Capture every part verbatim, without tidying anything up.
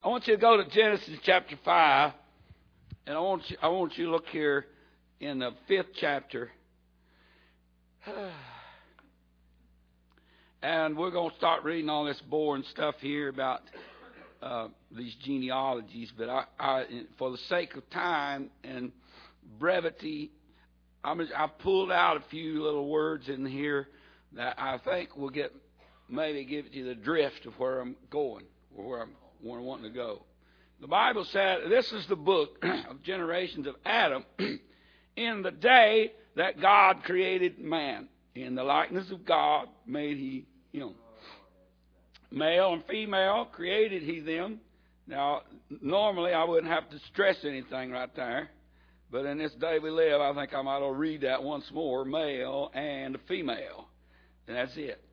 I want you to go to Genesis chapter five, and I want you, I want you to look here in the fifth chapter. And we're going to start reading all this boring stuff here about uh, these genealogies. But I, I, for the sake of time and brevity, I'm, I pulled out a few little words in here that I think will get maybe give you the drift of where I'm going, or where I'm where I'm wanting to go. The Bible said, this is the book of generations of Adam in the day that God created man. In the likeness of God made he him. Male and female created he them. Now, normally I wouldn't have to stress anything right there. But in this day we live, I think I might as well read that once more. Male and female. And that's it.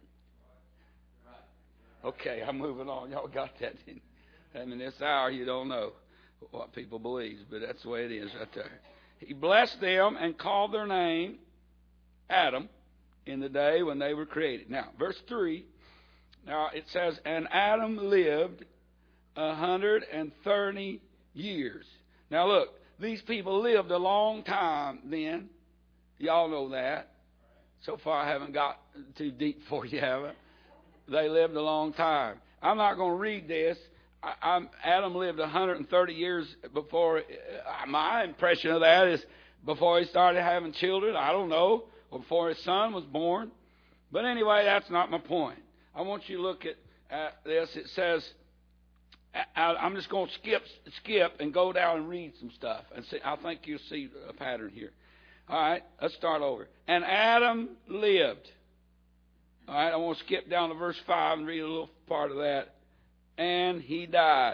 Okay, I'm moving on. Y'all got that? And in this hour, you don't know what people believe, but that's the way it is right there. He blessed them and called their name Adam in the day when they were created. Now, verse three, now it says, and Adam lived a hundred and thirty years. Now look, these people lived a long time then. Y'all know that. So far I haven't got too deep for you, have I? They lived a long time. I'm not going to read this. I, I'm, Adam lived one hundred thirty years before. Uh, my impression of that is before he started having children. I don't know. Or before his son was born. But anyway, that's not my point. I want you to look at, at this. It says, I, I'm just going to skip skip and go down and read some stuff. And see, I think you'll see a pattern here. All right, let's start over. And Adam lived. All right, I want to skip down to verse five and read a little part of that. And he died.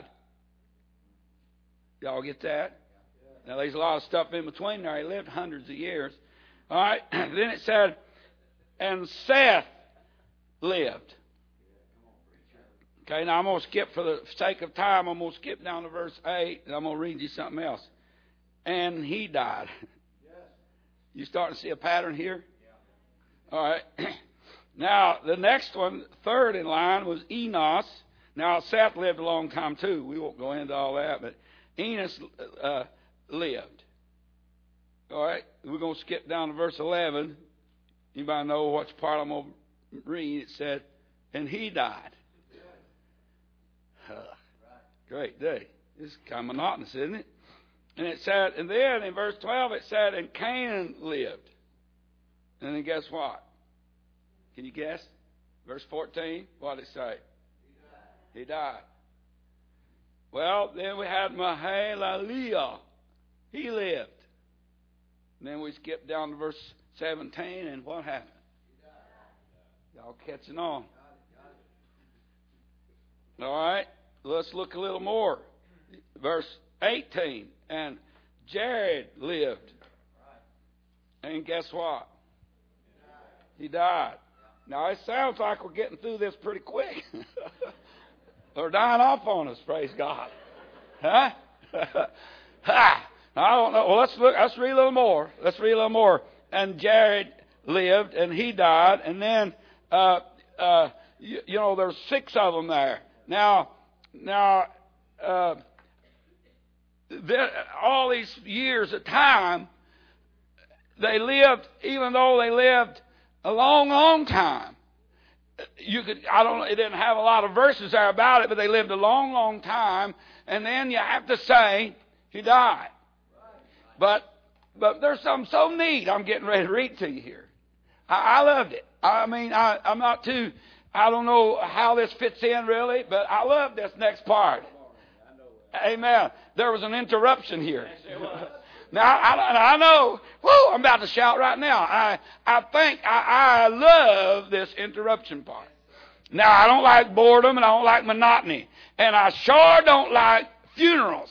Y'all get that? Now, there's a lot of stuff in between there. He lived hundreds of years. All right, then it said, and Seth lived. Okay, now I'm going to skip for the sake of time. I'm going to skip down to verse eight, and I'm going to read you something else. And he died. You starting to see a pattern here? All right. Now, the next one, third in line, was Enos. Now, Seth lived a long time, too. We won't go into all that, but Enos uh, lived. All right, we're going to skip down to verse eleven. Anybody know which part I'm going to read? It said, and he died. Uh, great day. This is kind of monotonous, isn't it? And it said, and then in verse twelve it said, and Canaan lived. And then guess what? Can you guess? Verse fourteen, what did it say? He died. He died. Well, then we had Mahalalel. He lived. And then we skip down to verse seventeen, and what happened? Y'all catching on? All right, let's look a little more. Verse eighteen, and Jared lived. And guess what? He died. Now, it sounds like we're getting through this pretty quick. They're dying off on us, praise God. Huh? Ha! I don't know. Well, let's look. Let's read a little more. Let's read a little more. And Jared lived, and he died. And then, uh, uh, you, you know, there's six of them there. Now, now, uh, all these years of time, they lived, even though they lived a long, long time. You could, I don't know, it didn't have a lot of verses there about it, but they lived a long, long time. And then you have to say, he died. But but there's something so neat I'm getting ready to read to you here. I, I loved it. I mean, I, I'm not too, I don't know how this fits in really, but I love this next part. Amen. There was an interruption here. Now, I, I know, whoo, I'm about to shout right now. I, I think I, I love this interruption part. Now, I don't like boredom and I don't like monotony. And I sure don't like funerals.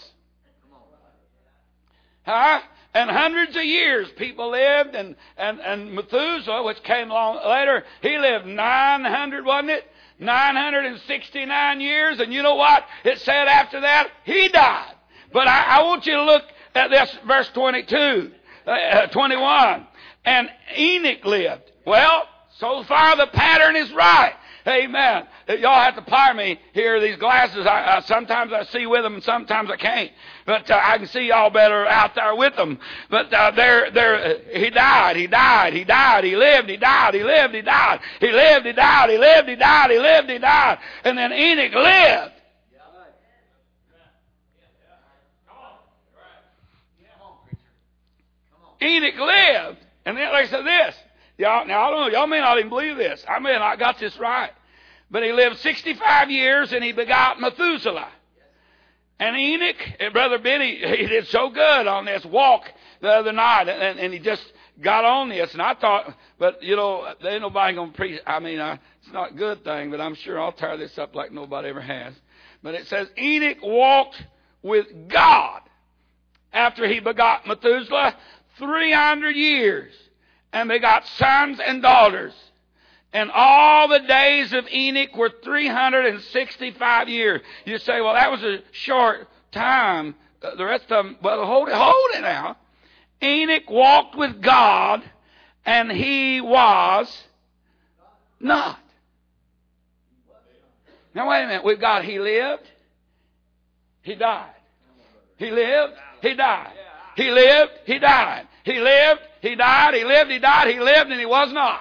Huh? And hundreds of years people lived, and, and, and Methuselah, which came along later, he lived nine hundred, wasn't it? nine hundred sixty-nine years, and you know what? It said after that, he died. But I, I want you to look at this, verse twenty-two, uh, twenty-one. And Enoch lived. Well, so far the pattern is right. Amen. Y'all have to pire me here. These glasses, I, uh, sometimes I see with them and sometimes I can't. But uh, I can see y'all better out there with them. But uh, they're, they're, he died, he died, he died, he lived, he died, he lived, he died. He lived, he died, he lived, he died, he lived, he died. And then Enoch lived. Enoch lived. And then like I said this. Y'all, now, I don't know. Y'all may not even believe this. I mean, I got this right. But he lived sixty-five years and he begot Methuselah. And Enoch, and Brother Benny, he did so good on this walk the other night. And, and he just got on this. And I thought, but, you know, there ain't nobody going to preach. I mean, uh, it's not a good thing, but I'm sure I'll tear this up like nobody ever has. But it says Enoch walked with God after he begot Methuselah three hundred years. And they got sons and daughters. And all the days of Enoch were three hundred sixty-five years. You say, well, that was a short time. The rest of them, well, hold it, hold it now. Enoch walked with God, and he was not. Now, wait a minute. With God, he lived. He died. He lived. He died. He lived. He died. He lived. He died, he lived, he died, he lived, and he was not.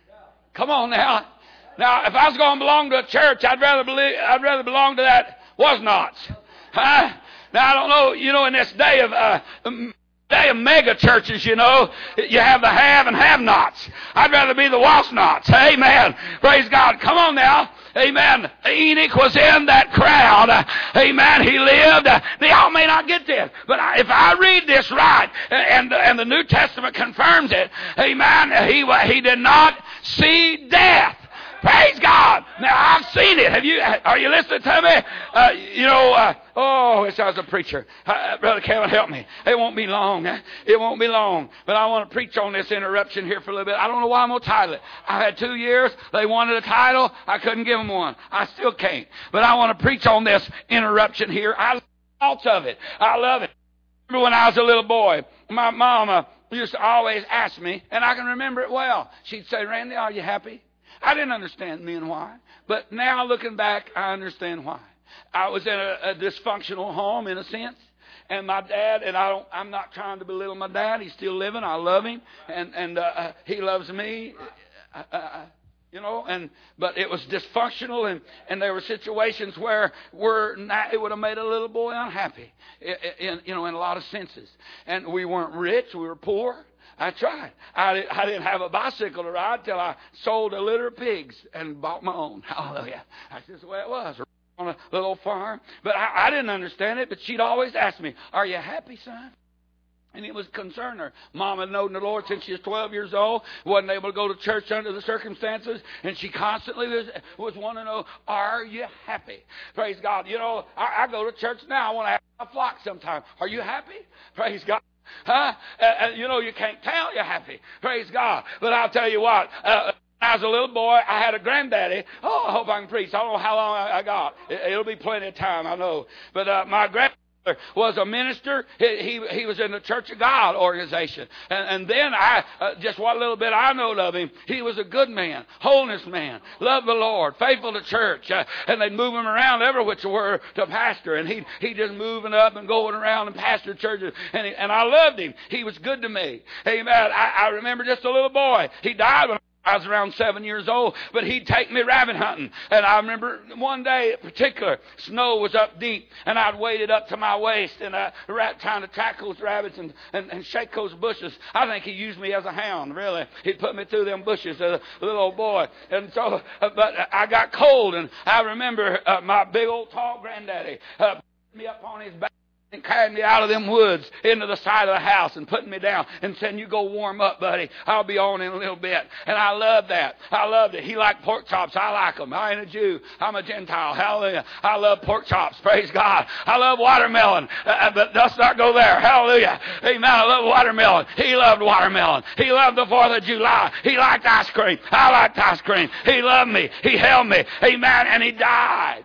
Come on now. Now, if I was going to belong to a church, I'd rather believe, I'd rather belong to that was nots. Huh? Now, I don't know, you know, in this day of uh, day of mega churches, you know, you have the have and have nots. I'd rather be the was nots. Amen. Praise God. Come on now. Amen. Enoch was in that crowd. Amen. He lived. Y'all may not get this, but if I read this right, and and the New Testament confirms it, amen, he he did not see death. Praise God. Now, I've seen it. Have you? Are you listening to me? Uh, you know, uh, oh, I wish I was a preacher. Uh, Brother Kevin, help me. It won't be long. It won't be long. But I want to preach on this interruption here for a little bit. I don't know why I'm going to title it. I had two years. They wanted a title. I couldn't give them one. I still can't. But I want to preach on this interruption here. I love thoughts of it. I love it. I remember when I was a little boy, my mama used to always ask me, and I can remember it well. She'd say, Randy, are you happy? I didn't understand then why. But now looking back, I understand why. I was in a, a dysfunctional home in a sense. And my dad, and I don't, I'm not trying to belittle my dad. He's still living. I love him. And, and uh, he loves me. Uh, uh, you know, and but it was dysfunctional. And, and there were situations where were not, it would have made a little boy unhappy. In, in, you know, in a lot of senses. And we weren't rich. We were poor. I tried. I, I didn't have a bicycle to ride till I sold a litter of pigs and bought my own. Hallelujah. That's just the way it was. On a little farm. But I, I didn't understand it. But she'd always ask me, are you happy, son? And it was concerned her. Mom had known the Lord since she was twelve years old. Wasn't able to go to church under the circumstances. And she constantly was, was wanting to know, are you happy? Praise God. You know, I, I go to church now. I want to have a flock sometime. Are you happy? Praise God. Huh? Uh, uh, you know, you can't tell you're happy. Praise God. But I'll tell you what. Uh, when I was a little boy, I had a granddaddy. Oh, I hope I can preach. I don't know how long I, I got. It, it'll be plenty of time, I know. But uh, my grandfather was a minister. He, he he was in the Church of God organization. And, and then I, uh, just what little bit I know of him, he was a good man, holiness man, loved the Lord, faithful to church. Uh, and they'd move him around every which were to pastor. And he he just moving up and going around and pastor churches. And, he, and I loved him. He was good to me. Amen. I, I remember just a little boy. He died when I was around seven years old, but he'd take me rabbit hunting. And I remember one day in particular, snow was up deep, and I'd waded up to my waist, and I rat trying to track those rabbits and, and, and shake those bushes. I think he used me as a hound, really. He put me through them bushes as a little old boy. And so, uh, but I got cold, and I remember uh, my big old tall granddaddy uh, put me up on his back and carried me out of them woods into the side of the house and putting me down and saying, you go warm up, buddy. I'll be on in a little bit. And I loved that. I loved it. He liked pork chops. I like them. I ain't a Jew. I'm a Gentile. Hallelujah. I love pork chops. Praise God. I love watermelon. Uh, but let's not go there. Hallelujah. Amen. I love watermelon. He loved watermelon. He loved the fourth of July. He liked ice cream. I liked ice cream. He loved me. He held me. Amen. And he died.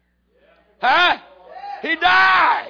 Huh? He died.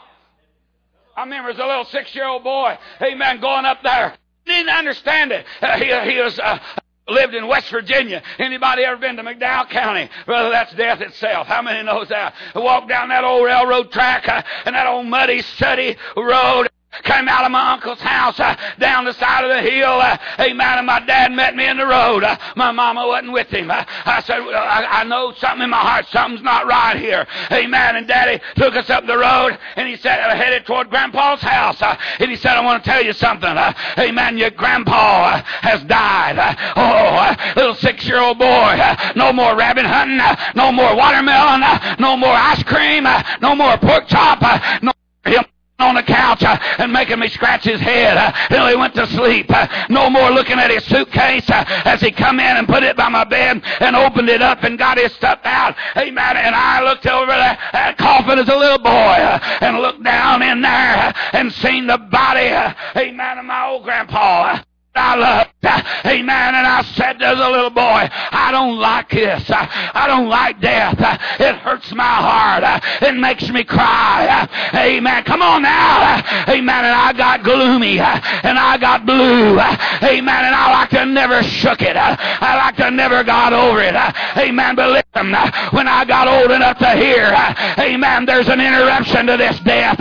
I remember as a little six-year-old boy, amen, going up there. He didn't understand it. Uh, he, he was uh, lived in West Virginia. Anybody ever been to McDowell County? Brother, that's death itself. How many knows that? I walked down that old railroad track uh, and that old muddy, sooty road. Came out of my uncle's house uh, down the side of the hill. Uh, amen. And my dad met me in the road. Uh, my mama wasn't with him. Uh, I said, well, I, I know something in my heart. Something's not right here. Amen. And Daddy took us up the road and he said, uh, headed toward Grandpa's house. Uh, and he said, I want to tell you something. Uh, amen. Your grandpa uh, has died. Uh, oh, uh, little six-year-old boy. Uh, no more rabbit hunting. Uh, no more watermelon. Uh, no more ice cream. Uh, no more pork chop. Uh, no him on the couch uh, and making me scratch his head uh, until he went to sleep. Uh, no more looking at his suitcase uh, as he come in and put it by my bed and opened it up and got his stuff out. Amen. And I looked over there at coffin as a little boy uh, and looked down in there uh, and seen the body, uh, amen, of my old grandpa. Uh, I loved. Amen. And I said to the little boy, I don't like this. I, I don't like death. It hurts my heart. It makes me cry. Amen. Come on now. Amen. And I got gloomy. And I got blue. Amen. And I like to never shook it. I like to never got over it. Amen. But listen, when I got old enough to hear, amen, there's an interruption to this death.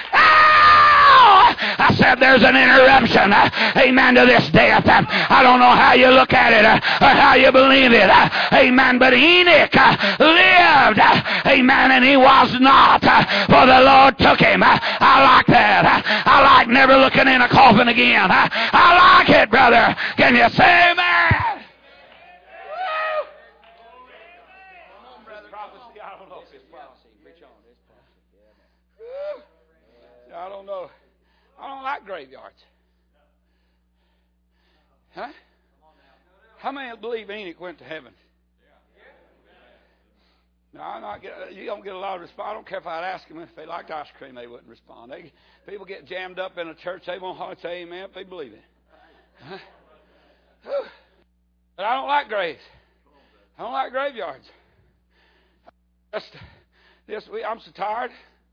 I said there's an interruption, amen, to this death. I don't know how you look at it or how you believe it, amen, but Enoch lived, amen, and he was not, for the Lord took him. I like that. I like never looking in a coffin again. I like it, brother. Can you say amen? I don't know. I don't like graveyards. Huh? How many believe Enoch went to heaven? No, I'm not get, you don't get a lot of response. I don't care if I'd ask them if they liked ice cream, they wouldn't respond. They, people get jammed up in a church, they won't hardly say amen if they believe it. Huh? But I don't like graves. I don't like graveyards. Just, this week, I'm so tired.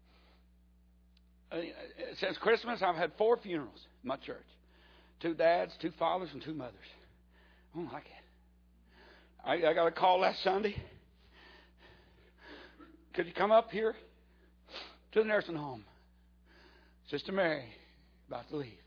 Since Christmas, I've had four funerals in my church. Two dads, two fathers, and two mothers. I don't like it. I, I got a call last Sunday. Could you come up here to the nursing home? Sister Mary, about to leave.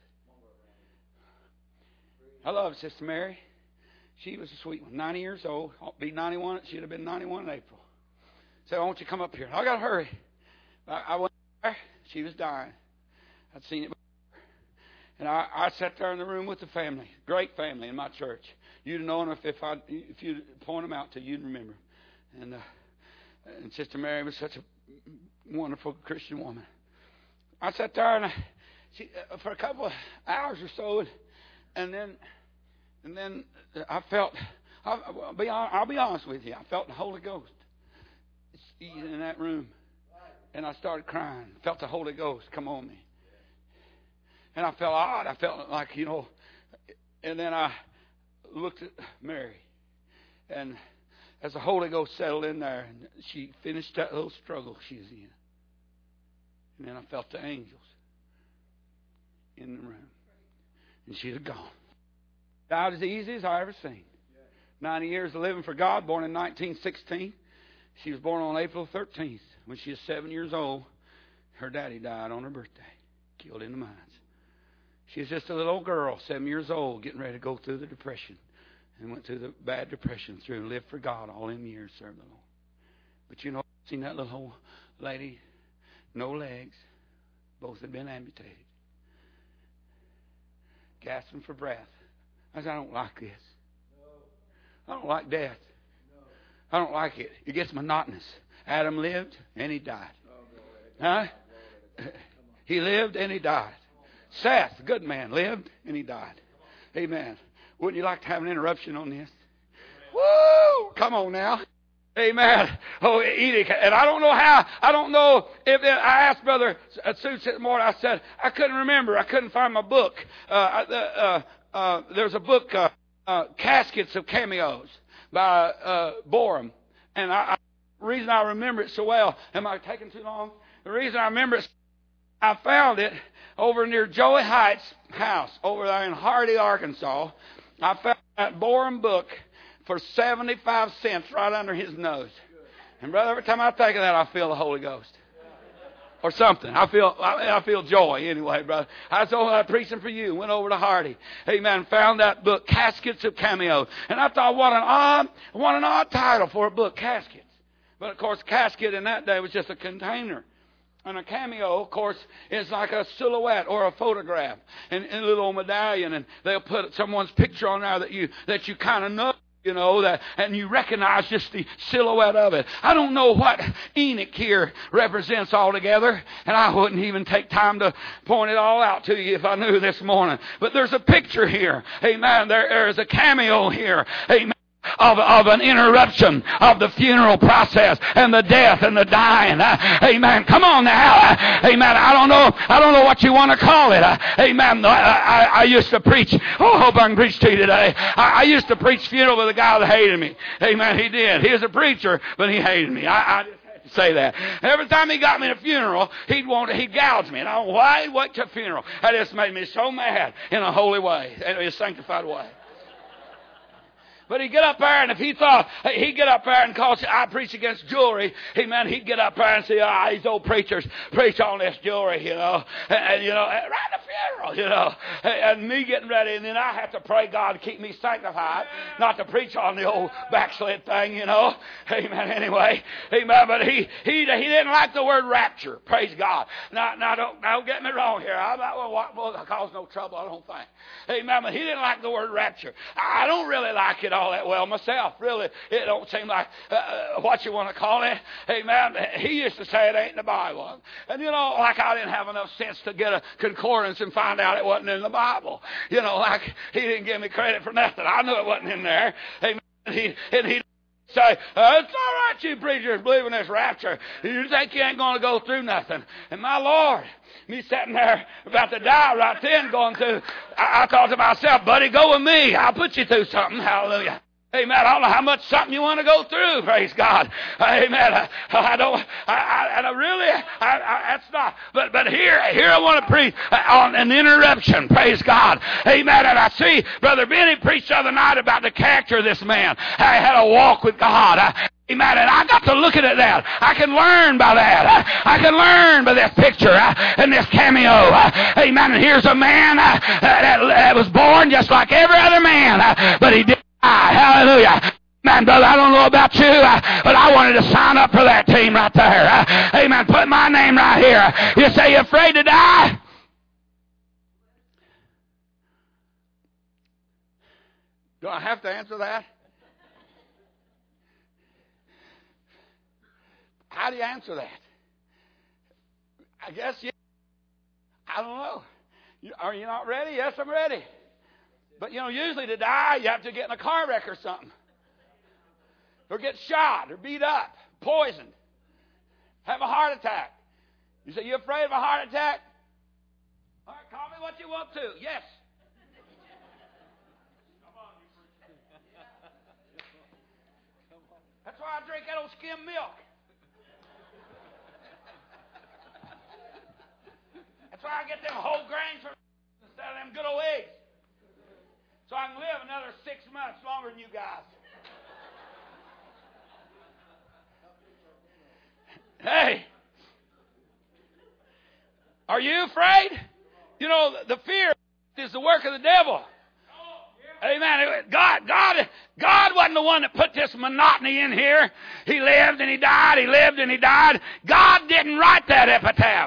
I love Sister Mary. She was a sweet one. ninety years old. I'll be ninety-one. She'd have been ninety-one in April. So I want you to come up here. I got to hurry. I, I went there. She was dying. I'd seen it before. And I, I sat there in the room with the family. Great family in my church. You'd have known if, if, I, if you'd point them out to you, you'd remember. And, uh, and Sister Mary was such a wonderful Christian woman. I sat there and I, she, uh, for a couple of hours or so, and, and then and then I felt, I'll, I'll, be, I'll be honest with you, I felt the Holy Ghost in that room. And I started crying. Felt the Holy Ghost come on me. And I felt odd. I felt like, you know. And then I looked at Mary. And as the Holy Ghost settled in there, and she finished that little struggle she was in. And then I felt the angels in the room. And she had gone. Died as easy as I ever seen. ninety years of living for God, born in nineteen sixteen. She was born on April thirteenth. When she was seven years old, her daddy died on her birthday, killed in the mines. She was just a little old girl, seven years old, getting ready to go through the depression. And went through the bad depression through and lived for God all them years, served the Lord. But you know, seen that little old lady, no legs, both had been amputated, gasping for breath. I said, I don't like this. I don't like death. I don't like it. It gets monotonous. Adam lived and he died. Huh? He lived and he died. Seth, the good man, lived and he died. Amen. Wouldn't you like to have an interruption on this? Woo! Come on now. Amen. Oh, Enoch. And I don't know how, I don't know if, it, I asked Brother Sue this morning, I said, I couldn't remember. I couldn't find my book. Uh, uh, uh, there's a book, uh, uh, Caskets of Cameos by uh, Borum. And I, I, the reason I remember it so well, am I taking too long? The reason I remember it, I found it over near Joey Heights' house, over there in Hardy, Arkansas. I found that boring book for seventy-five cents right under his nose. And brother, every time I think of that, I feel the Holy Ghost. Or something. I feel I, I feel joy anyway, brother. I was over preaching for you. Went over to Hardy. Amen. Found that book, Caskets of Cameos. And I thought, what an odd, what an odd title for a book, Caskets. But of course, casket in that day was just a container. And a cameo, of course, is like a silhouette or a photograph. And, and a little medallion. And they'll put someone's picture on there that you that you kind of know. You know, that, and you recognize just the silhouette of it. I don't know what Enoch here represents altogether, and I wouldn't even take time to point it all out to you if I knew this morning. But there's a picture here. Amen. There, there is a cameo here. Amen. Of, of an interruption of the funeral process and the death and the dying. Uh, amen. Come on now. Uh, amen. I don't know. I don't know what you want to call it. Uh, amen. I, I, I used to preach. Oh, I hope I can preach to you today. I, I used to preach funeral with a guy that hated me. Amen. He did. He was a preacher, but he hated me. I, I just had to say that. Every time he got me to a funeral, he'd want to, he'd gouge me. And I don't know why he'd wait to a funeral. That just made me so mad in a holy way, in a sanctified way. But he'd get up there, and if he thought, he'd get up there and call, I preach against jewelry, amen, he'd get up there and say, ah, these old preachers preach on this jewelry, you know, and, and you know, right at the funeral, you know, and, and me getting ready, and then I have to pray God to keep me sanctified, not to preach on the old backslid thing, you know, amen, anyway, amen, but he, he, he didn't like the word rapture, praise God. Now, now don't, don't get me wrong here, I'm not going to cause no trouble, I don't think, amen, but he didn't like the word rapture. I don't really like it all that well myself. Really, it don't seem like uh, what you want to call it. Amen. He used to say it ain't in the Bible. And you know, like I didn't have enough sense to get a concordance and find out it wasn't in the Bible. You know, like he didn't give me credit for nothing. I knew it wasn't in there. Amen. And he, and he say, uh, it's all right, you preachers believe in this rapture. You think you ain't going to go through nothing. And my Lord, me sitting there about to die right then going through, I, I thought to myself, buddy, go with me. I'll put you through something. Hallelujah. Amen. I don't know how much something you want to go through. Praise God. Amen. I, I don't, I, I, I really, I, I, that's not, but, but here, here I want to preach on an interruption. Praise God. Amen. And I see Brother Benny preached the other night about the character of this man. I had a walk with God. I, Amen. And I got to looking at that. I can learn by that. I can learn by this picture and this cameo. Amen. And here's a man that, that was born just like every other man, but he did. Hallelujah. Man, brother, I don't know about you, but I wanted to sign up for that team right there. Amen. Put my name right here. You say you're afraid to die? Do I have to answer that? How do you answer that? I guess, yeah. I don't know. Are you not ready? Yes, I'm ready. But, you know, usually to die, you have to get in a car wreck or something. Or get shot or beat up, poisoned, have a heart attack. You say, you afraid of a heart attack? All right, call me what you want to. Yes. That's why I drink that old skim milk. That's why I get them whole grains instead of them good old eggs. So I can live another six months longer than you guys. Hey, are you afraid? You know, the fear is the work of the devil. Amen. God, God, God wasn't the one that put this monotony in here. He lived and he died. He lived and he died. God didn't write that epitaph.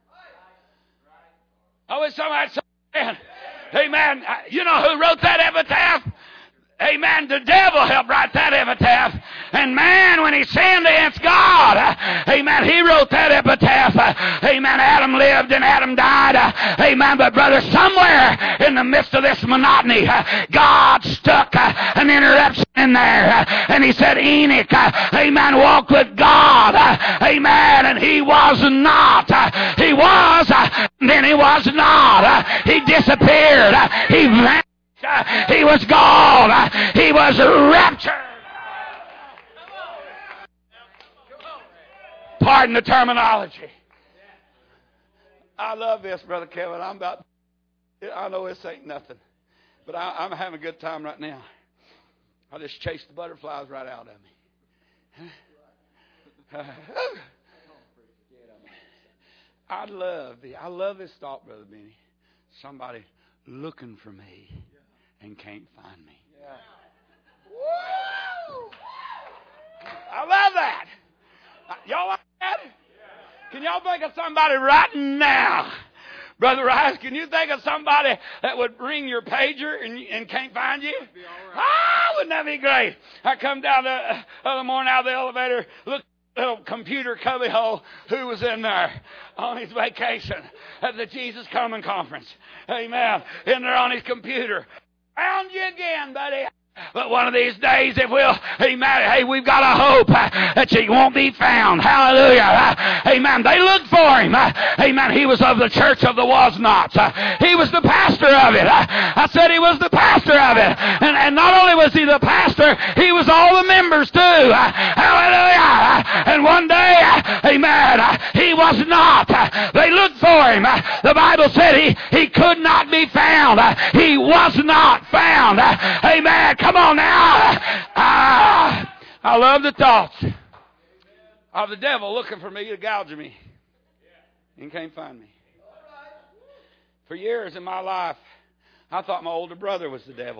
I wish somebody said, amen. You know who wrote that epitaph? Amen. The devil helped write that epitaph. And man, when he sinned against God, amen, he wrote that epitaph. Amen. Adam lived and Adam died. Amen. But brother, somewhere in the midst of this monotony, God stuck an interruption in there. And he said, Enoch, amen, walked with God. Amen. And he was not. He was, then he was not. He disappeared. He vanished. He was gone. He was raptured. Pardon the terminology. I love this, Brother Kevin. I'm about, I know this ain't nothing. But I, I'm having a good time right now. I just chased the butterflies right out of me. I love the, I love this thought, Brother Benny. Somebody looking for me and can't find me. Yeah. Woo! I love that. Y'all like that? Can y'all think of somebody right now? Brother Rice, can you think of somebody that would ring your pager and, and can't find you? Ah, wouldn't that be great? I come down the uh, other morning out of the elevator, look at the little computer cubbyhole who was in there on his vacation at the Jesus Coming Conference. Amen. In there on his computer. Found you again, buddy. But one of these days, if we'll, amen, hey, we've got a hope uh, that you won't be found. Hallelujah. Uh, amen. They looked for him. Uh, amen. He was of the church of the was-nots. Uh, he was the pastor of it. Uh, I said he was the pastor of it. And, and not only was he the pastor, he was all the members too. Uh, hallelujah. Uh, and one day, uh, amen, uh, he was not. Uh, they looked for him. Uh, the Bible said he, he could not be found. Uh, he was not found. Uh, amen. Come on now. Ah, I love the thoughts of the devil looking for me to gouge me and can't find me. For years in my life, I thought my older brother was the devil.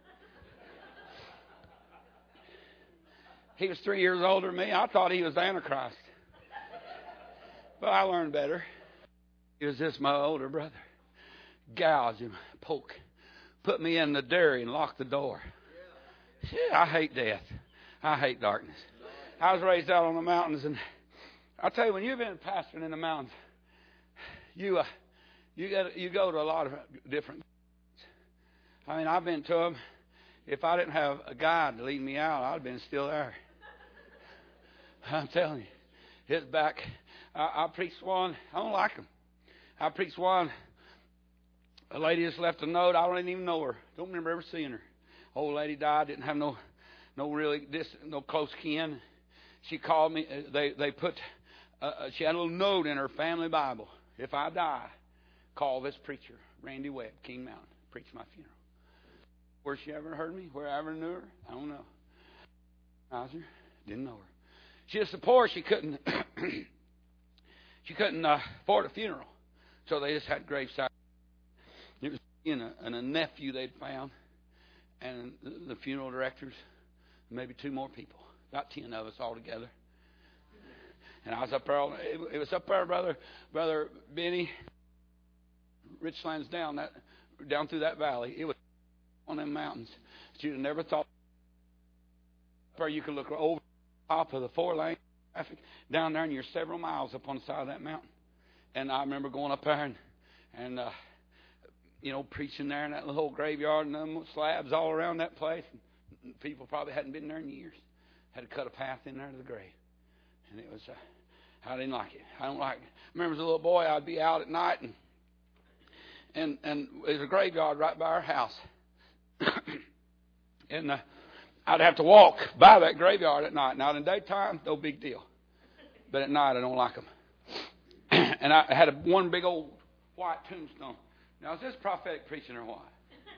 He was three years older than me. I thought he was the Antichrist. But I learned better. He was just my older brother. Gouge him, poke. Put me in the dairy and lock the door. Yeah, I hate death. I hate darkness. I was raised out on the mountains, and I'll tell you, when you've been pastoring in the mountains, you uh, you get you go to a lot of different. I mean, I've been to them. If I didn't have a guide to lead me out, I'd have been still there. I'm telling you, it's back. I, I preached one. I don't like them. I preached one. A lady just left a note. I don't even know her. Don't remember ever seeing her. Old lady died. Didn't have no, no really distant, no close kin. She called me. They they put. Uh, she had a little note in her family Bible. If I die, call this preacher, Randy Webb, King Mountain, preach my funeral. Where she ever heard me? Where I ever knew her? I don't know. Hauser, didn't know her. She was so poor she couldn't. she couldn't uh, afford a funeral, so they just had graveside. It was in a, and a nephew they'd found, and the, the funeral directors, maybe two more people, about ten of us all together. And I was up there. It, it was up there, brother, brother Benny. Richlands down that, down through that valley. It was on them mountains that you'd have never thought. Where you could look over the top of the four lane traffic down there, and you're several miles up on the side of that mountain. And I remember going up there and and. Uh, you know, preaching there in that little old graveyard and them slabs all around that place. And people probably hadn't been there in years. Had to cut a path in there to the grave. And it was, uh, I didn't like it. I don't like it. I remember as a little boy, I'd be out at night and and, and there's a graveyard right by our house. and uh, I'd have to walk by that graveyard at night. Now, in the daytime, no big deal. But at night, I don't like them. and I had a, one big old white tombstone. Now, is this prophetic preaching or what?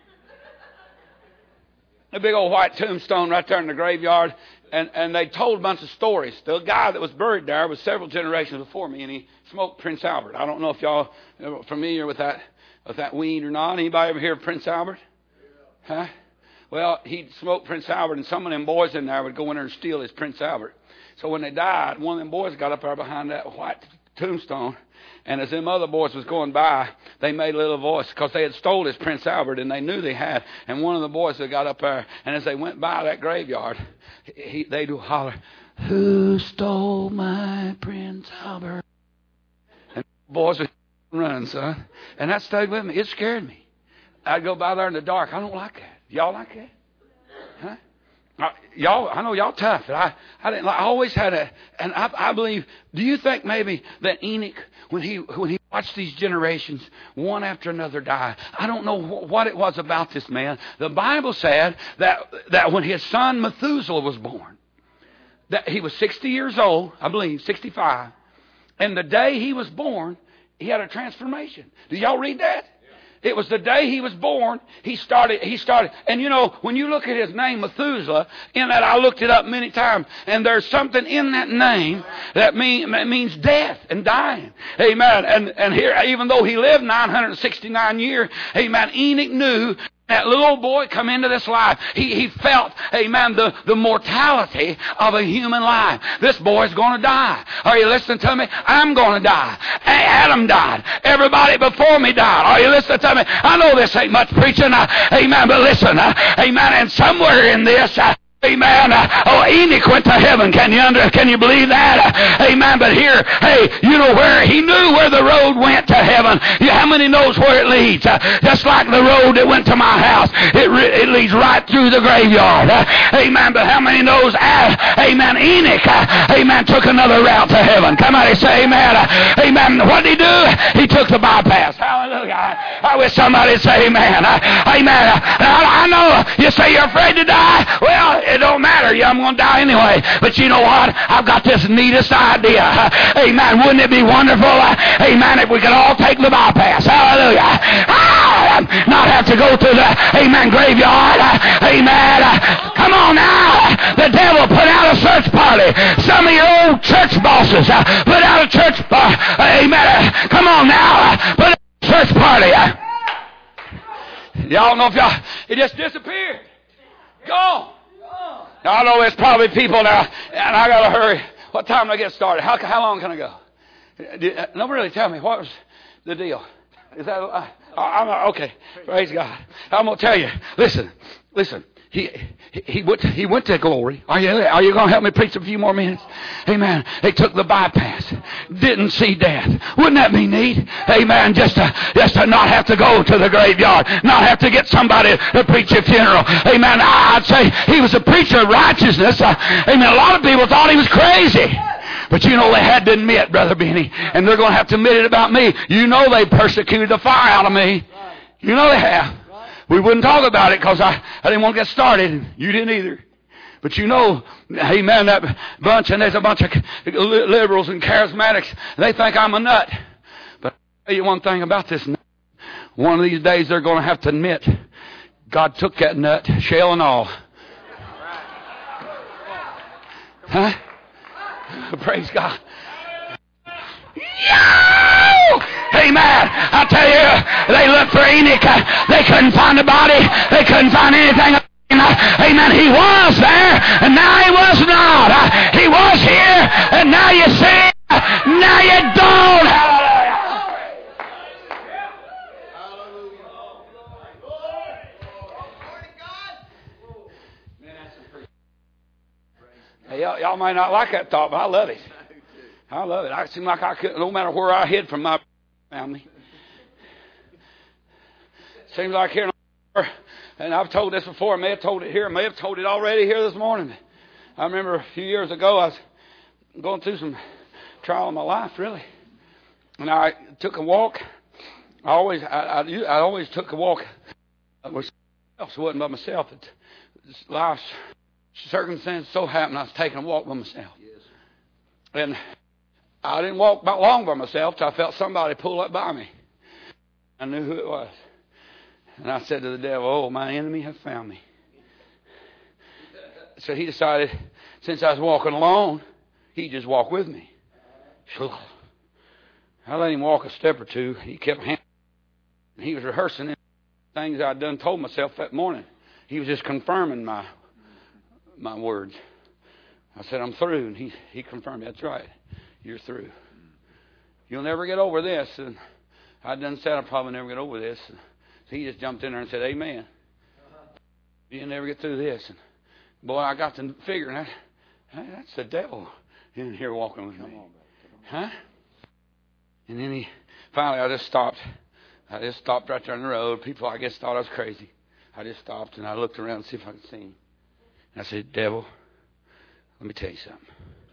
A big old white tombstone right there in the graveyard. And, and they told a bunch of stories. The guy that was buried there was several generations before me, and he smoked Prince Albert. I don't know if y'all are familiar with that with that weed or not. Anybody ever hear of Prince Albert? Huh? Well, he'd smoke Prince Albert, and some of them boys in there would go in there and steal his Prince Albert. So when they died, one of them boys got up there behind that white tombstone. And as them other boys was going by, they made a little voice because they had stole his Prince Albert, and they knew they had. And one of the boys that got up there, and as they went by that graveyard, he, they'd holler, "Who stole my Prince Albert?" And the boys would run, son. And that stayed with me. It scared me. I'd go by there in the dark. I don't like that. Y'all like that? Huh? I, y'all, I know y'all tough. I, I didn't. I always had a, and I, I believe. Do you think maybe that Enoch, when he when he watched these generations one after another die, I don't know wh- what it was about this man. The Bible said that that when his son Methuselah was born, that he was sixty years old, I believe, sixty-five, and the day he was born, he had a transformation. Do y'all read that? It was the day he was born. He started, he started. And you know, when you look at his name, Methuselah, in that I looked it up many times, and there's something in that name that, mean, that means death and dying. Amen. And, and here, even though he lived nine hundred sixty-nine years, amen, Enoch knew that little old boy come into this life. He, he felt, amen, the, the mortality of a human life. This boy's going to die. Are you listening to me? I'm going to die. Adam died. Everybody before me died. Are you listening to me? I know this ain't much preaching. Uh, amen. But listen, uh, amen. And somewhere in this, uh, amen. Uh, oh, Enoch went to heaven. Can you under, can you believe that? Uh, amen. But here, hey, you know where he knew where the road went to heaven. You, how many knows where it leads? Uh, just like the road that went to my house, it re, it leads right through the graveyard. Uh, amen. But how many knows? Uh, amen. Enoch, uh, amen, took another route to heaven. Come on, and say amen. Uh, amen. What did he do? He took the bypass. Hallelujah. I, I wish somebody would say amen. Uh, amen. Uh, I, I know you say you're afraid to die. Well, it don't matter. I'm going to die anyway. But you know what? I've got this neatest idea. Amen. Wouldn't it be wonderful? Amen. If we could all take the bypass. Hallelujah. Ah, not have to go to the, amen, graveyard. Amen. Come on now. The devil put out a search party. Some of your old church bosses put out a church party. Amen. Come on now. Put out a church party. Y'all know if y'all, it just disappeared. Gone. Now, I know there's probably people now, and I got to hurry. What time do I get started? How how long can I go? Nobody really tell me. What was the deal? Is that, uh, I'm, okay, praise God. I'm going to tell you. Listen, listen. He, he he went to, he went to glory. Are you are you going to help me preach a few more minutes? Amen. They took the bypass. Didn't see death. Wouldn't that be neat? Amen. Just to just to not have to go to the graveyard. Not have to get somebody to preach a funeral. Amen. I'd say he was a preacher of righteousness. Uh, amen. A lot of people thought he was crazy. But you know they had to admit, Brother Benny, and they're going to have to admit it about me. You know they persecuted the fire out of me. You know they have. We wouldn't talk about it because I, I didn't want to get started. You didn't either. But you know, amen, that bunch, and there's a bunch of liberals and charismatics, and they think I'm a nut. But I'll tell you one thing about this nut. One of these days they're going to have to admit God took that nut, shell and all. Huh? Praise God. Yo! Amen. I tell you, they looked for Enoch. They couldn't find a body. They couldn't find anything. Amen. He was there, and now he was not. He was here, and now you see. Now you don't. Hey, y'all, y'all might not like that thought, but I love it. I love it. I seem like I could, no matter where I hid from my family. Seems like here, and I've told this before. I may have told it here. I may have told it already here this morning. I remember a few years ago, I was going through some trial in my life, really, and I took a walk. I always, I, I, I always took a walk with someone else. It wasn't by myself. It, life's circumstances so happened I was taking a walk by myself, and I didn't walk about long by myself till I felt somebody pull up by me. I knew who it was. And I said to the devil, oh, my enemy has found me. So he decided, since I was walking alone, he'd just walk with me. I let him walk a step or two. He kept hand- he was rehearsing things I'd done told myself that morning. He was just confirming my my words. I said, I'm through. And he, he confirmed, that's right. You're through. You'll never get over this. And I done said I'll probably never get over this. So he just jumped in there and said, amen. You'll never get through this. And boy, I got to figuring that that's the devil in here walking with me. Huh? And then he finally I just stopped. I just stopped right there on the road. People I guess thought I was crazy. I just stopped and I looked around to see if I could see him. And I said, devil, let me tell you something.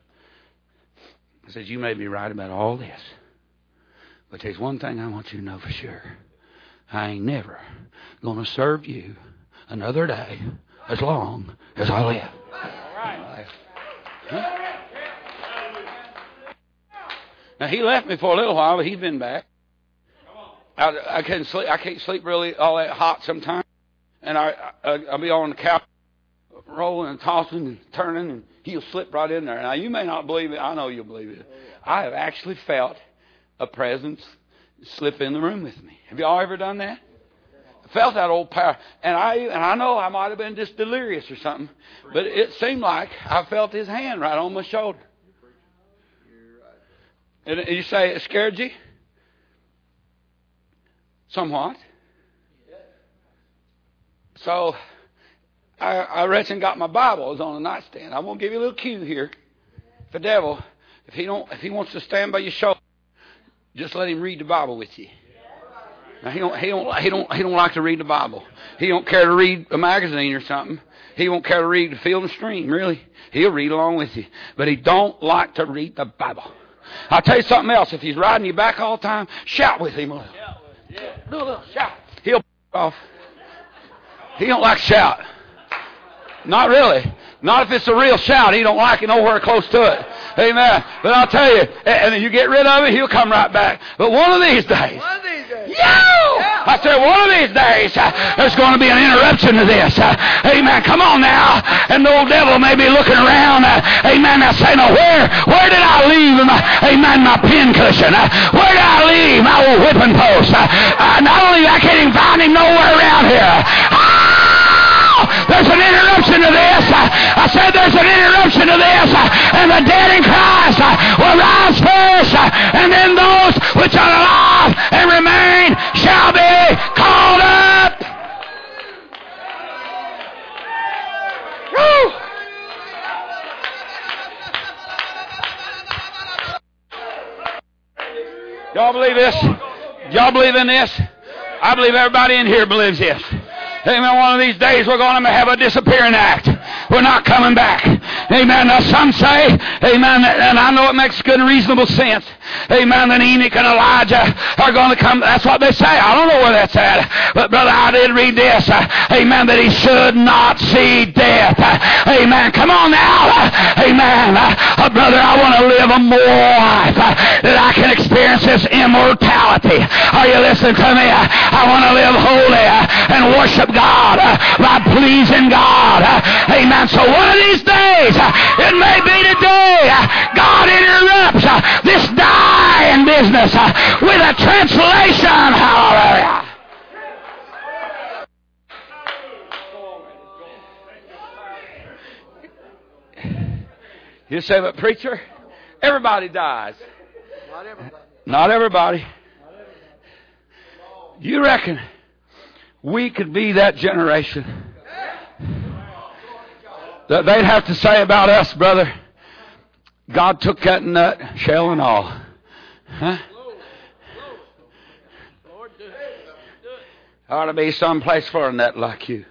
I said, you may be right about all this, but there's one thing I want you to know for sure. I ain't never going to serve you another day as long as I live. All right. Huh? Now, he left me for a little while, but he's been back. I, I can't sleep. I can't sleep really all that hot sometimes, and I, I I'll be on the couch, rolling and tossing and turning, and he'll slip right in there. Now you may not believe it. I know you'll believe it. I have actually felt a presence slip in the room with me. Have y'all ever done that? I felt that old power, and I and I know I might have been just delirious or something, but it seemed like I felt his hand right on my shoulder. And you say it scared you? Somewhat. So I, I reached and got my Bible. It was on the nightstand. I'm gonna give you a little cue here. If the devil, if he don't, if he wants to stand by your shoulder, just let him read the Bible with you. Now, he don't, he don't, he don't, he don't like to read the Bible. He don't care to read a magazine or something. He won't care to read the Field and Stream. Really, he'll read along with you, but he don't like to read the Bible. I'll tell you something else. If he's riding you back all the time, shout with him a little. Do a little shout. He'll off. He don't like to shout. Not really. Not if it's a real shout. He don't like it nowhere close to it. Amen. But I'll tell you, and then you get rid of it, he'll come right back. But one of these days, One of these days. yo! I said, one of these days, uh, there's going to be an interruption to this. Uh, amen. Come on now. And the old devil may be looking around. Uh, amen. Now say, no, where, where did I leave my, amen, my pin cushion? Uh, where did I leave my old whipping post? Uh, uh, not only I can't even find him nowhere around here. Ah! There's an interruption to this. Uh, I said there's an interruption to this. Uh, and the dead in Christ uh, will rise first. Uh, and then those which are alive and remain shall be called up. Woo! Y'all believe this? Y'all believe in this? I believe everybody in here believes this. Amen. One of these days we're going to have a disappearing act. We're not coming back. Amen. Now some say, amen, and I know it makes good and reasonable sense. Amen. That Enoch and Elijah are going to come. That's what they say. I don't know where that's at. But brother, I did read this. Uh, amen. That he should not see death. Uh, amen. Come on now. Uh, amen. Uh, uh, brother, I want to live a more life uh, that I can experience this immortality. Are you listening to me? Uh, I want to live holy uh, and worship God uh, by pleasing God. Uh, amen. So one of these days, uh, it may be today, uh, God interrupts uh, this dying business uh, with a translation. Hallelujah. You say, but preacher, everybody dies. Not everybody. Not everybody. You reckon we could be that generation that they'd have to say about us, brother, God took that nut, shell and all. Huh? Ought to be some place for a nut like you.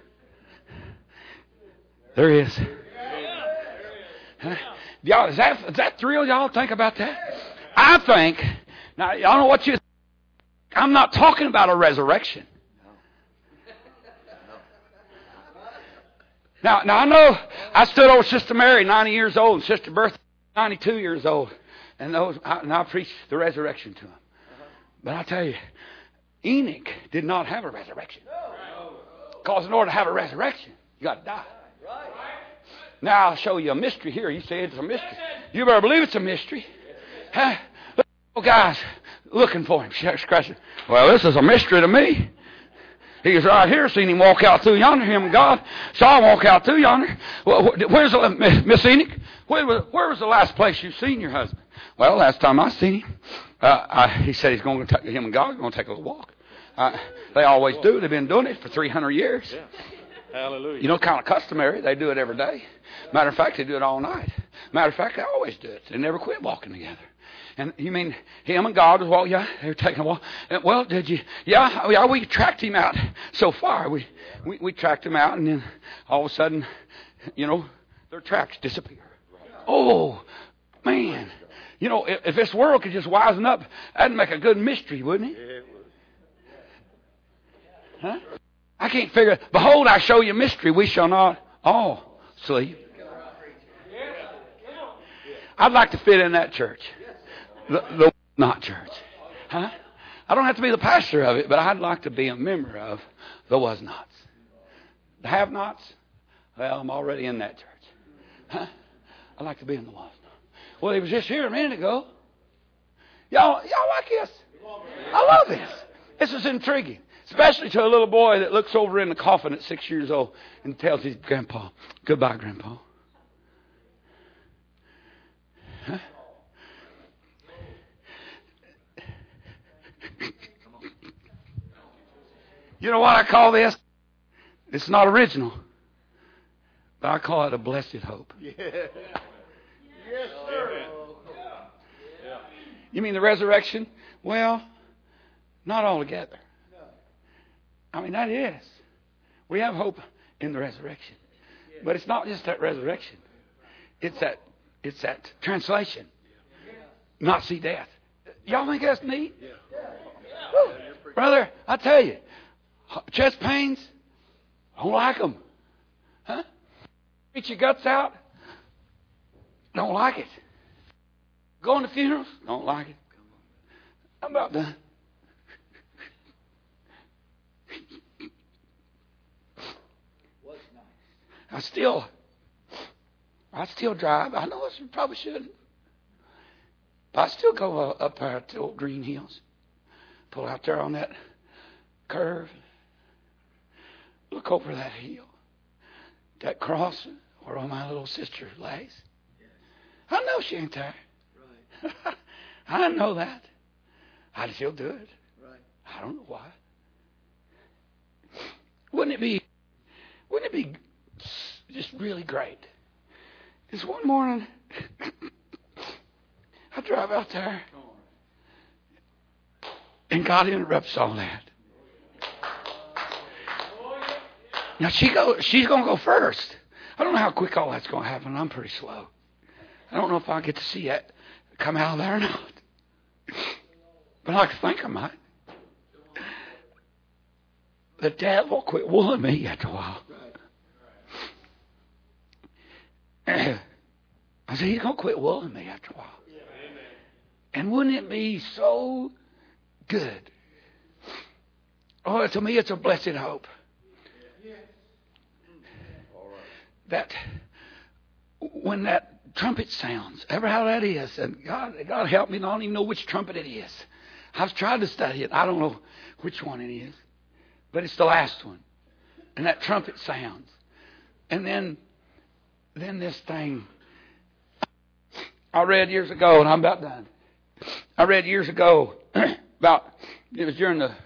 There is. Huh? Y'all, is that, is that thrill? Y'all think about that? I think, now, y'all know what you think. I'm not talking about a resurrection. Now, now I know I stood over Sister Mary, ninety years old, and Sister Bertha, ninety-two years old, and those, I, and I preached the resurrection to them. But I tell you, Enoch did not have a resurrection. Because in order to have a resurrection, you got to die. Now I'll show you a mystery here. You say it's a mystery. You better believe it's a mystery. Huh? Oh, guys, looking for him, scratching. Well, this is a mystery to me. He's right here. Seen him walk out through yonder. Him and God saw him walk out through yonder. Well, where's the, Miss Enoch? Where was, where was the last place you seen your husband? Well, last time I seen him, uh, I, he said he's going to take him and God are going to take a little walk. Uh, they always do. They've been doing it for three hundred years. Yeah. Hallelujah. You know, kind of customary. They do it every day. Matter of fact, they do it all night. Matter of fact, they always do it. They never quit walking together. And you mean him and God was walking? Yeah, they were taking a walk. And, well, did you? Yeah, yeah. We tracked him out so far. We, we we tracked him out, and then all of a sudden, you know, their tracks disappear. Oh, man! You know, if, if this world could just wisen up, that'd make a good mystery, wouldn't it? Huh? I can't figure it. Behold, I show you a mystery. We shall not all sleep. I'd like to fit in that church. The, the not church. Huh? I don't have to be the pastor of it, but I'd like to be a member of the was-nots. The have-nots, well, I'm already in that church. Huh? I'd like to be in the was-nots. Well, he was just here a minute ago. Y'all, y'all like this? I love this. This is intriguing. Especially to a little boy that looks over in the coffin at six years old and tells his grandpa, goodbye, Grandpa. Huh? You know what I call this? It's not original, but I call it a blessed hope. Yeah. Yes, sir. You mean the resurrection? Well, not altogether. I mean, that is. We have hope in the resurrection. But it's not just that resurrection. It's that it's that translation. Not see death. Y'all think that's neat? Woo. Brother, I tell you, chest pains, I don't like them. Huh? Eat your guts out, don't like it. Going to funerals, don't like it. I'm about done. I still, I still drive. I know I probably shouldn't. But I still go up there to Old Green Hills. Pull out there on that curve. Look over that hill. That cross where my little sister lays. I know she ain't there. Right. I know that. I'd still do it. Right. I don't know why. Wouldn't it be, wouldn't it be just really great? This one morning, I drive out there, and God interrupts all that. Now she go, she's going to go first. I don't know how quick all that's going to happen. I'm pretty slow. I don't know if I'll get to see that come out of there or not. But I think I might. The devil quit wooing me after a while. I said, he's going to quit wooing me after a while. And wouldn't it be so good? Oh, to me, it's a blessed hope. That when that trumpet sounds, ever how that is, and God, God help me, I don't even know which trumpet it is. I've tried to study it. I don't know which one it is. But it's the last one. And that trumpet sounds. And then, then this thing, I read years ago, and I'm about done. I read years ago about, it was during the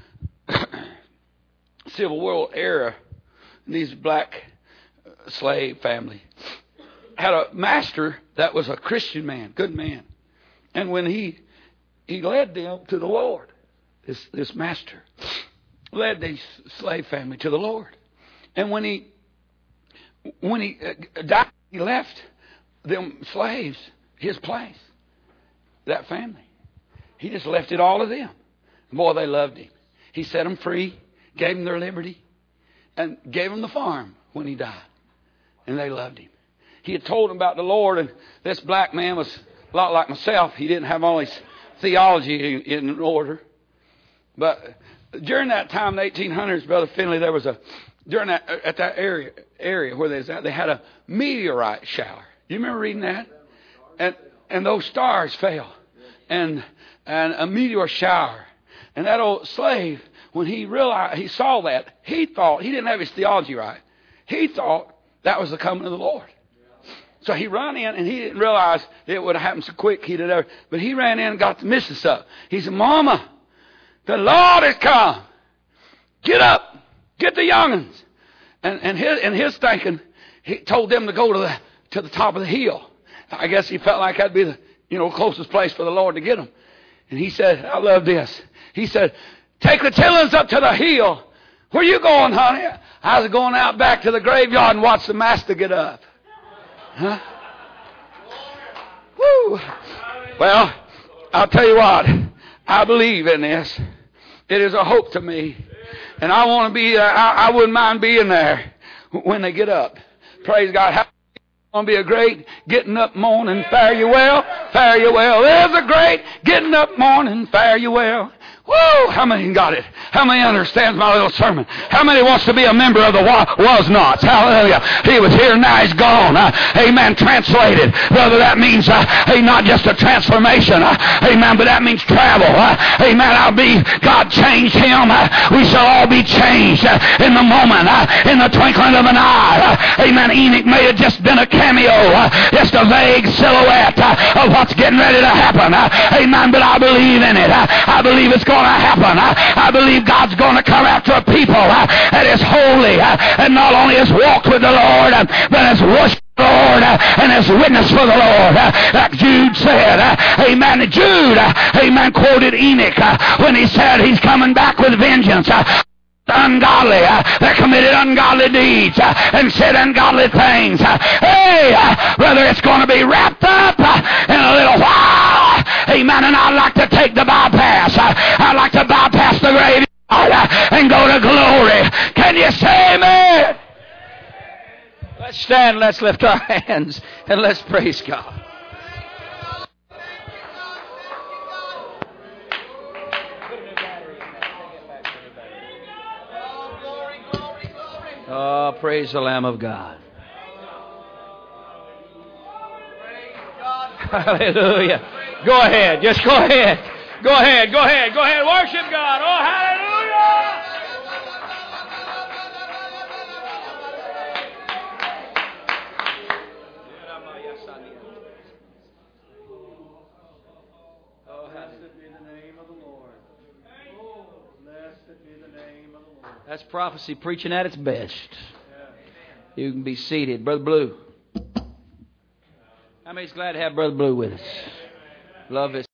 Civil War era, these black slave family had a master that was a Christian man, good man. And when he he led them to the Lord, this this master led this slave family to the Lord. And when he when he died, he left them slaves his place, that family. He just left it all to them. Boy, they loved him. He set them free, gave them their liberty, and gave them the farm when he died. And they loved him. He had told them about the Lord, and this black man was a lot like myself. He didn't have all his theology in, in order. But during that time, the eighteen hundreds, Brother Finley, there was a, during that, at that area area where they was at, they had a meteorite shower. You remember reading that? And and those stars fell. And and a meteor shower. And that old slave, when he realized, he saw that, he thought, he didn't have his theology right. He thought that was the coming of the Lord. So he ran in, and he didn't realize it would have happened so quick. He did ever, but he ran in and got the missus up. He said, Mama, the Lord has come. Get up. Get the young'uns. And, and, his, and his thinking, he told them to go to the, to the top of the hill. I guess he felt like that'd be the you know closest place for the Lord to get them. And he said, I love this. He said, take the children up to the hill. Where you going, honey? I was going out back to the graveyard and watch the master get up. Huh? Woo. Well, I'll tell you what. I believe in this. It is a hope to me. And I want to be, uh, I, I wouldn't mind being there when they get up. Praise God. Gonna be a great getting up morning, fare you well, fare you well. There's a great getting up morning, fare you well. Whoa! How many got it? How many understands my little sermon? How many wants to be a member of the wa- was nots? Hallelujah. He was here, now he's gone. Uh, amen. Translated. Brother, that means uh, hey, not just a transformation. Uh, amen. But that means travel. Uh, amen. I'll be, God changed him. Uh, we shall all be changed uh, in the moment, uh, in the twinkling of an eye. Uh, amen. Enoch may have just been a cameo, uh, just a vague silhouette uh, of what's getting ready to happen. Uh, amen. But I believe in it. Uh, I believe it's going to happen. I, I believe God's going to come after a people uh, that is holy uh, and not only has walked with the Lord, uh, but has worshiped the Lord uh, and has witnessed for the Lord. Uh, like Jude said, uh, amen. Jude, uh, amen, quoted Enoch uh, when he said he's coming back with vengeance. Uh, ungodly uh, that committed ungodly deeds uh, and said ungodly things. Uh, hey, uh, brother, it's going to be wrapped up uh, in a little while. Amen. And I'd like to take the bypass. Uh, I'd like to bypass the graveyard uh, and go to glory. Can you say amen? Let's stand, let's lift our hands, and let's praise God. Oh, praise the Lamb of God. Hallelujah. Go ahead. Just go ahead. Go ahead. Go ahead. Go ahead. Worship God. Oh, hallelujah. Oh, blessed be the name of the Lord. Blessed be the name of the Lord. That's prophecy preaching at its best. You can be seated. Brother Blue. How many's glad to have Brother Blue with us? Love this.